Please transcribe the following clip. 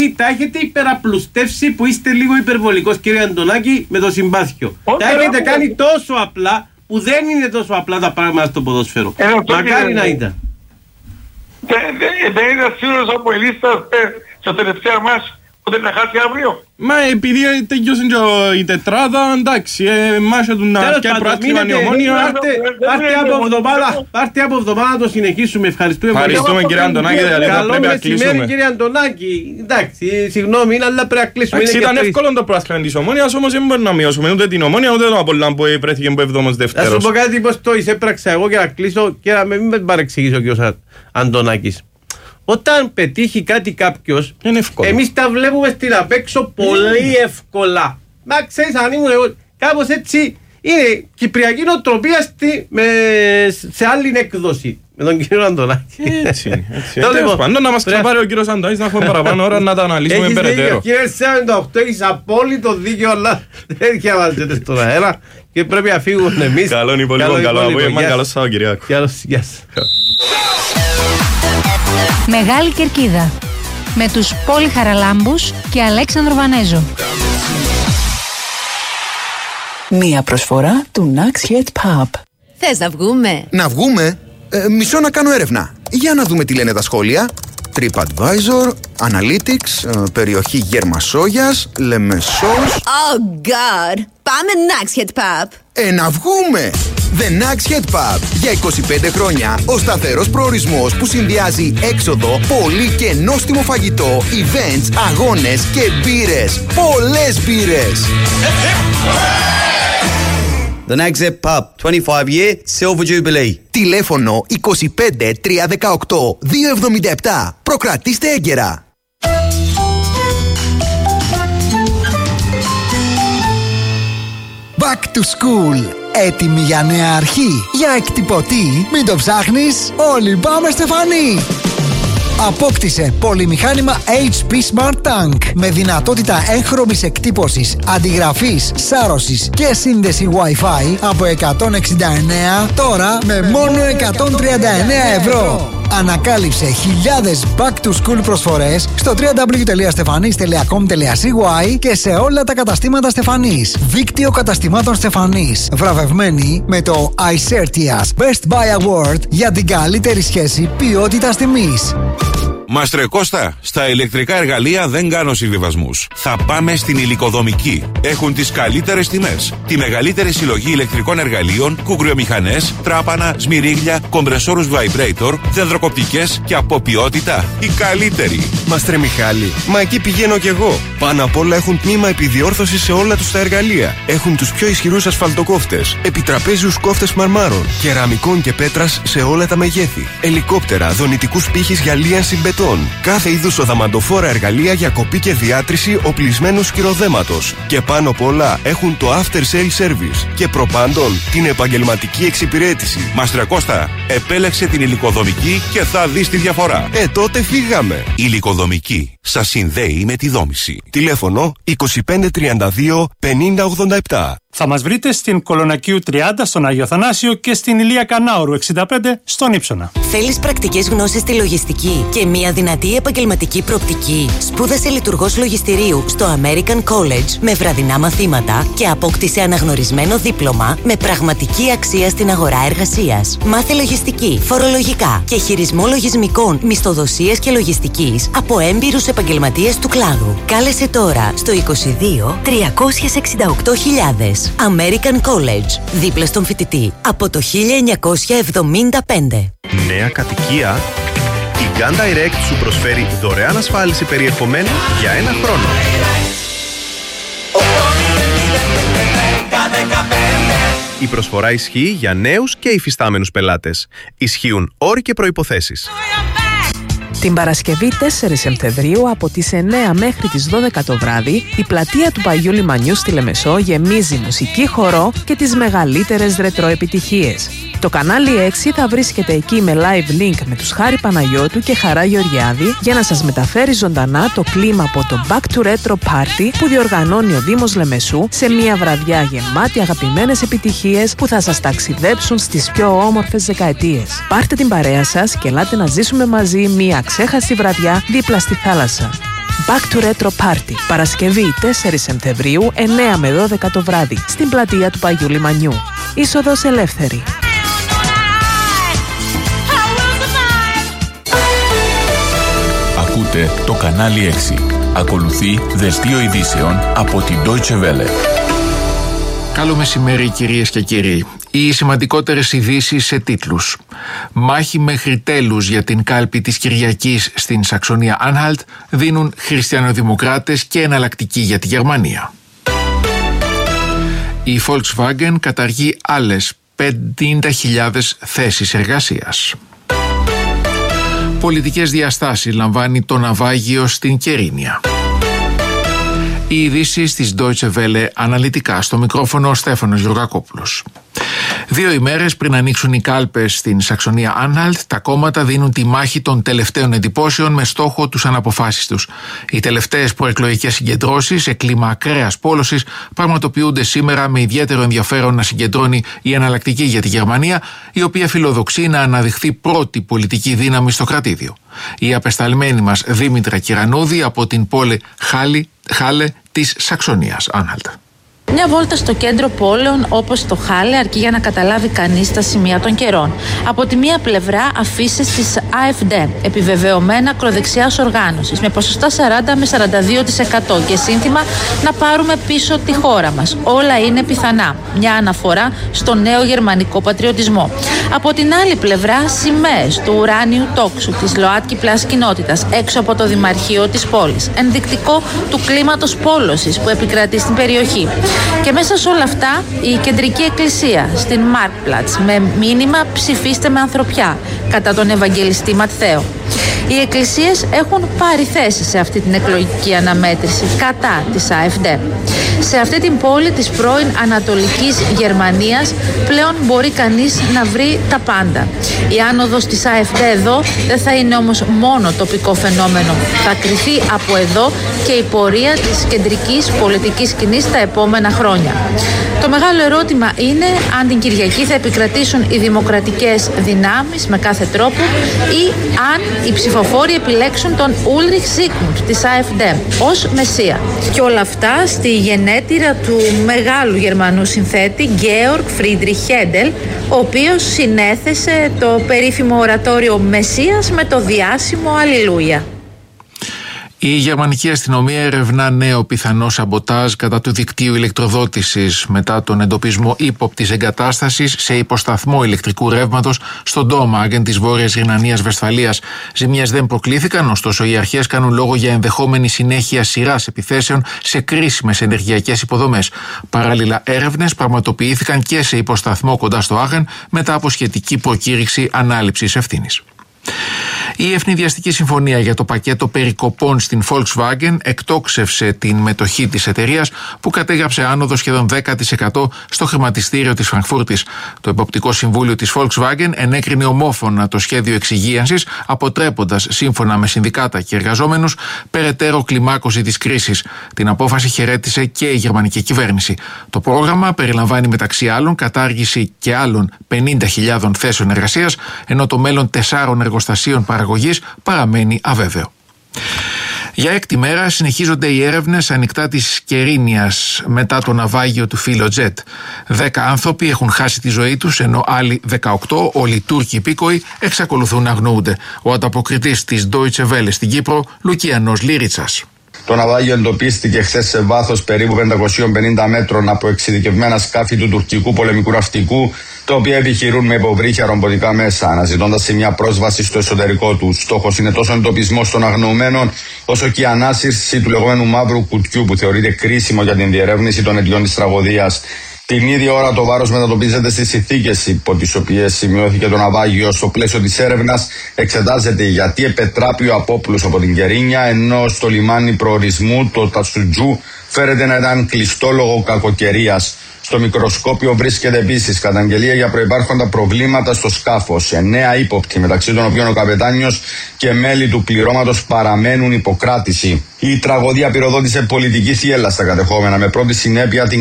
Τα έχετε υπεραπλουστεύσει που είστε λίγο υπερβολικός, κύριε Αντωνάκη, με το συμπάθειο. Τα έχετε κάνει τόσο απλά που δεν είναι τόσο απλά τα πράγματα στο ποδόσφαιρο. Μακάρι να ήταν. Δεν είναι σίγουρος από η λίστα στο τελευταίο μας ότι να χάσει αύριο. Μα επειδή τελειώσαν και η τετράδα, εντάξει, μάσα του να πιάει προάθλημα η Ομόνια. Πάρτε από εβδομάδα να το συνεχίσουμε. Ευχαριστούμε κύριε Αντωνάκη, δηλαδή θα πρέπει να κλείσουμε. Καλό μεσημέρι κύριε Αντωνάκη. Εντάξει, συγγνώμη, αλλά πρέπει να κλείσουμε. Ήταν εύκολο το προάθλημα της Ομόνιας, όμως δεν μπορεί να μειώσουμε ούτε την Ομόνια ούτε τον Απολλώνα που βρέθηκε από 7ος Δευτέρος. Θα σου πω κάτι πως το εισέπραξα εγώ και να κλείσω και να μην με παρεξηγήσω και ο Αντωνάκης. Όταν πετύχει κάτι κάποιος, εμείς τα βλέπουμε στην απέξω πολύ εύκολα. Μα ξέρεις, αν ήμουν εγώ, κάπως έτσι είναι κυπριακή νοοτροπία σε άλλη έκδοση. Με τον κύριο Αντωνάκη. Έτσι είναι. Τέλος πάντων, να μας ξαπάρει ο κύριος Αντωνάκης να έχουμε παραπάνω ώρα να τα αναλύσουμε περαιτέρω. Κύριε 48, έχεις απόλυτο δίκιο, αλλά δεν διαβάζετε στον αέρα και πρέπει να φύγουν εμείς. Καλό υπόλοιπο, καλό απόγευμα, καλό Σαββατοκύριακο. Γεια σας. Μεγάλη Κερκίδα με τους Πόλη Χαραλάμπους και Αλέξανδρο Βανέζο. Μία προσφορά του Nax Head Pub. Θες να βγούμε? Να βγούμε? Μισό να κάνω έρευνα. Για να δούμε τι λένε τα σχόλια. TripAdvisor, Analytics, περιοχή Γερμασόγιας, Λεμεσός. Oh God! Πάμε Nax Head Pub. Να βγούμε! The Nax Head Pub. Για 25 χρόνια ο σταθερός προορισμός που συνδυάζει έξοδο, πολύ και νόστιμο φαγητό, events, αγώνες και μπύρες. Πολλές μπύρες! The Nax Head Pub, 25 year Silver Jubilee. Τηλέφωνο 25 318 277. Προκρατήστε έγκαιρα. Back to school. Έτοιμη για νέα αρχή. Για εκτυπωτή, μην το ψάχνεις, όλοι πάμε Στεφανή. Απόκτησε πολυμηχάνημα HP Smart Tank με δυνατότητα έγχρωμης εκτύπωσης, αντιγραφής, σάρωσης και σύνδεση Wi-Fi από 169 τώρα με μόνο 139 ευρώ. Ανακάλυψε χιλιάδες back to school προσφορές στο www.stefanis.com.cy και σε όλα τα καταστήματα Στεφανής. Δίκτυο καταστημάτων Στεφανής. Βραβευμένη με το iCertias Best Buy Award για την καλύτερη σχέση ποιότητας τιμής. Μάστρε Κώστα, στα ηλεκτρικά εργαλεία δεν κάνω συμβιβασμούς. Θα πάμε στην Υλικοδομική. Έχουν τις καλύτερες τιμές. Τη μεγαλύτερη συλλογή ηλεκτρικών εργαλείων, κουκριομηχανές, τράπανα, σμυρίγλια, κομπρεσόρους vibrator, δεντροκοπτικές και από ποιότητα η καλύτερη. Μάστρε Μιχάλη, μα εκεί πηγαίνω κι εγώ. Πάνω απ' όλα έχουν τμήμα επιδιόρθωσης σε όλα τους τα εργαλεία. Έχουν τους πιο ισχυρούς ασφαλτοκόφτες, επιτραπέζιους κόφτες μαρμάρων, κεραμικών και πέτρας σε όλα τα μεγέθη, ελικόπτερα, δονητικούς πύχης για λίανση μπετών. Κάθε είδους οδαμαντοφόρα εργαλεία για κοπή και διάτρηση οπλισμένου σκυροδέματος. Και πάνω απ' όλα έχουν το after sale service. Και προπάντων την επαγγελματική εξυπηρέτηση. Μάστρε Κώστα, επέλεξε την Υλικοδομική και θα δεις τη διαφορά. Τότε φύγαμε. Υλικοδομική σας συνδέει με τη δόμηση. Τηλέφωνο 2532 5087. Θα μας βρείτε στην Κολονακίου 30 στον Άγιο Θανάσιο και στην Ηλία Κανάουρου 65 στον Ύψονα. Θέλεις πρακτικές γνώσεις στη λογιστική και μια δυνατή επαγγελματική προοπτική? Σπούδασε λειτουργός λογιστηρίου στο American College με βραδινά μαθήματα και απόκτησε αναγνωρισμένο δίπλωμα με πραγματική αξία στην αγορά εργασίας. Μάθε λογιστική, φορολογικά και χειρισμό λογισμικών, μισθοδοσίας και λογιστικής από έμπειρους επαγγελματίες του κλάδου. Κάλεσε τώρα στο 22 368.000. American College, δίπλα στον φοιτητή, από το 1975. Νέα κατοικία. Η Gun Direct σου προσφέρει δωρεάν ασφάλιση περιεχομένου για 1 χρόνο. Η προσφορά ισχύει για νέους και υφιστάμενους πελάτες. Ισχύουν όροι και προϋποθέσεις. Την Παρασκευή 4 Σεπτεμβρίου από τις 9 μέχρι τις 12 το βράδυ η πλατεία του Παγιού Λιμανιού στη Λεμεσό γεμίζει μουσική, χορό και τις μεγαλύτερες ρετρό επιτυχίες. Το κανάλι 6 θα βρίσκεται εκεί με live link με τους Χάρη Παναγιώτου και Χαρά Γεωργιάδη για να σας μεταφέρει ζωντανά το κλίμα από το Back to Retro Party που διοργανώνει ο Δήμος Λεμεσού σε μια βραδιά γεμάτη αγαπημένες επιτυχίες που θα σας ταξιδέψουν στις πιο όμορφες δεκαετίες. Πάρτε την παρέα σας και ελάτε να ζήσουμε μαζί μια ξέχαστη βραδιά δίπλα στη θάλασσα. Back to Retro Party. Παρασκευή 4 Σεπτεμβρίου, 9 με 12 το βράδυ, στην πλατεία του Παγιού Λιμανιού. Είσοδος ελεύθερη. Ακούτε το κανάλι 6. Ακολουθεί δελτίο ειδήσεων από την Deutsche Welle. Καλό μεσημέρι κυρίες και κύριοι. Οι σημαντικότερες ειδήσεις σε τίτλους. Μάχη μέχρι τέλους για την κάλπη της Κυριακής στην Σαξονία Άνχαλτ δίνουν χριστιανοδημοκράτες και εναλλακτική για τη Γερμανία. Η Volkswagen καταργεί άλλες 50.000 θέσεις εργασίας. Πολιτικές διαστάσεις λαμβάνει το ναυάγιο στην Κερίνια. Οι ειδήσεις της Deutsche Welle αναλυτικά, στο μικρόφωνο ο Στέφανος Γιωργακόπουλος. 2 ημέρες πριν ανοίξουν οι κάλπες στην Σαξονία Άνχαλτ, τα κόμματα δίνουν τη μάχη των τελευταίων εντυπώσεων με στόχο τους αναποφάσιστους. Οι τελευταίες προεκλογικές συγκεντρώσεις σε κλίμα ακραίας πόλωσης πραγματοποιούνται σήμερα με ιδιαίτερο ενδιαφέρον να συγκεντρώνει η εναλλακτική για τη Γερμανία, η οποία φιλοδοξεί να αναδειχθεί πρώτη πολιτική δύναμη στο κρατήδιο. Η απεσταλμένη μας Δήμητρα Κυρανούδη από την πόλη Χάλε της Σαξονίας Άνχαλτ. Μια βόλτα στο κέντρο πόλεων όπως το Χάλε αρκεί για να καταλάβει κανείς τα σημεία των καιρών. Από τη μία πλευρά αφήσεις της AfD, επιβεβαιωμένα ακροδεξιάς οργάνωσης, με ποσοστά 40 με 42% και σύνθημα να πάρουμε πίσω τη χώρα μας. Όλα είναι πιθανά. Μια αναφορά στο νέο γερμανικό πατριωτισμό. Από την άλλη πλευρά, σημαίες του ουράνιου τόξου της ΛΟΑΤΚΙ Πλάς κοινότητας έξω από το Δημαρχείο της πόλης. Ενδεικτικό του κλίματος πόλωσης που επικρατεί στην περιοχή. Και μέσα σε όλα αυτά η κεντρική εκκλησία στην Marktplatz με μήνυμα «Ψηφίστε με ανθρωπιά» κατά τον Ευαγγελιστή Ματθαίο. Οι εκκλησίες έχουν πάρει θέση σε αυτή την εκλογική αναμέτρηση κατά της AfD. Σε αυτή την πόλη της πρώην Ανατολικής Γερμανίας πλέον μπορεί κανείς να βρει τα πάντα. Η άνοδος της AfD εδώ δεν θα είναι όμως μόνο τοπικό φαινόμενο. Θα κριθεί από εδώ και η πορεία της κεντρικής πολιτικής σκηνής τα επόμενα χρόνια. Το μεγάλο ερώτημα είναι αν την Κυριακή θα επικρατήσουν οι δημοκρατικές δυνάμεις με κάθε τρόπο ή αν οι ψηφοφόροι επιλέξουν τον Ulrich Zygmunt της AfD ως μεσία. Και όλα αυτά στη γενέτειρα του μεγάλου Γερμανού συνθέτη Georg Friedrich Händel, ο οποίος συνέθεσε το περίφημο ορατόριο Μεσσίας με το διάσημο Αλληλούια. Η γερμανική αστυνομία ερευνά νέο πιθανό σαμποτάζ κατά του δικτύου ηλεκτροδότησης μετά τον εντοπισμό ύποπτης εγκατάστασης σε υποσταθμό ηλεκτρικού ρεύματος στον Ντόμαγκεν της Βόρειας Ρινανίας Βεσφαλίας. Ζημιές δεν προκλήθηκαν, ωστόσο οι αρχές κάνουν λόγο για ενδεχόμενη συνέχεια σειράς επιθέσεων σε κρίσιμες ενεργειακές υποδομές. Παράλληλα, έρευνες πραγματοποιήθηκαν και σε υποσταθμό κοντά στο Άχεν μετά από σχετική προκήρυξη ανάληψης ευθύνης. Η ευνηδιαστική συμφωνία για το πακέτο περικοπών στην Volkswagen εκτόξευσε την μετοχή της εταιρείας που κατέγραψε άνοδο σχεδόν 10% στο χρηματιστήριο της Φραγκφούρτης. Το Εποπτικό Συμβούλιο της Volkswagen ενέκρινε ομόφωνα το σχέδιο εξυγίανσης, αποτρέποντας σύμφωνα με συνδικάτα και εργαζόμενους περαιτέρω κλιμάκωση της κρίσης. Την απόφαση χαιρέτησε και η γερμανική κυβέρνηση. Το πρόγραμμα περιλαμβάνει μεταξύ άλλων κατάργηση και άλλων 50.000 θέσεων εργασίας, ενώ το μέλλον 4 εργοστασίων παραγωγής παραμένει αβέβαιο. Για 6η μέρα συνεχίζονται οι έρευνες ανοιχτά της Κερίνιας μετά το ναυάγιο του Φιλοτζέτ. 10 άνθρωποι έχουν χάσει τη ζωή τους, ενώ άλλοι 18, όλοι Τούρκοι υπήκοοι, εξακολουθούν να αγνοούνται. Ο ανταποκριτής της Deutsche Welle στην Κύπρο, Λουκιανός Λίριτσας. Το ναυάγιο εντοπίστηκε χθες σε βάθος περίπου 550 μέτρων από εξειδικευμένα σκάφη του τουρκικού πολεμικού ναυτικού, τα οποία επιχειρούν με υποβρύχια ρομποτικά μέσα, αναζητώντας σε μια πρόσβαση στο εσωτερικό του. Στόχος είναι τόσο ο εντοπισμός των αγνοωμένων, όσο και η ανάσυρση του λεγόμενου μαύρου κουτιού, που θεωρείται κρίσιμο για την διερεύνηση των αιτιών της τραγωδίας. Την ίδια ώρα το βάρος μετατοπίζεται στις συνθήκες υπό τις οποίες σημειώθηκε το ναυάγιο. Στο πλαίσιο της έρευνας εξετάζεται γιατί επετράπη ο απόπλους από την Κερίνια, ενώ στο λιμάνι προορισμού, το Τατσουτζού, φέρεται να ήταν κλειστό λόγω κακοκαιρίας. Στο μικροσκόπιο βρίσκεται επίσης καταγγελία για προϋπάρχοντα προβλήματα στο σκάφος. 9 ύποπτοι, μεταξύ των οποίων ο καπετάνιος και μέλη του πληρώματος, παραμένουν υποκράτηση. Η τραγωδία πυροδότησε πολιτική θύελλα στα κατεχόμενα, με πρώτη συνέπεια την